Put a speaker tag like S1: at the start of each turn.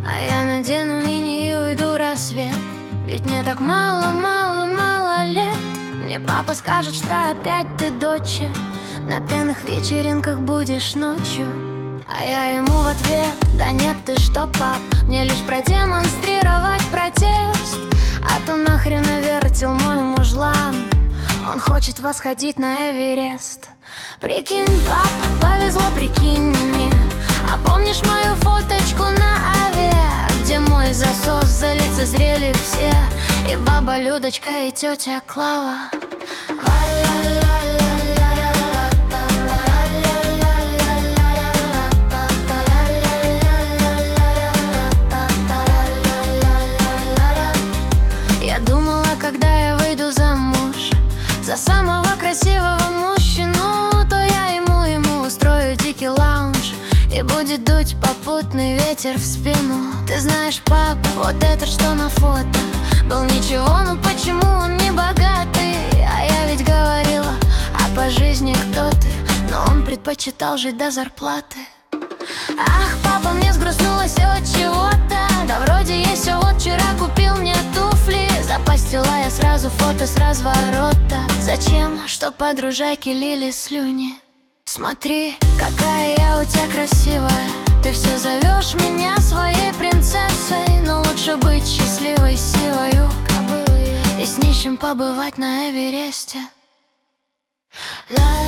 S1: А я надену мини и уйду рассвет. Ведь мне так мало, мало, мало лет. Мне папа скажет, что опять ты доча, на пьяных вечеринках будешь ночью. А я ему в ответ: да нет, ты что, пап, мне лишь продемонстрировать протест. А то нахрен навертел мой мужлан, он хочет восходить на Эверест. Прикинь, пап, повезло, прикинь мне. А помнишь мою фоточку на авиа, где мой засос залицезрели все, и баба Людочка, и тетя Клава? Я думала, когда я выйду замуж за самого красивого мужчину, то я ему устрою дикий лаунж, и будет дуть попутный ветер в спину. Ты знаешь, пап, вот этот, что на фото, был ничего, ну почему он не богатый? А я ведь говорила, а по жизни кто ты? Но он предпочитал жить до зарплаты. Ах, папа, мне сгрустнулось от чего-то. Да вроде есть все, вот вчера купил мне туфли. Запостила я сразу фото с разворота. Зачем? Чтоб подружайки лили слюни. Смотри, какая я у тебя красивая. Ты все зовешь меня своей принцессой, но лучше быть счастливой силою и с нищим побывать на Эвересте.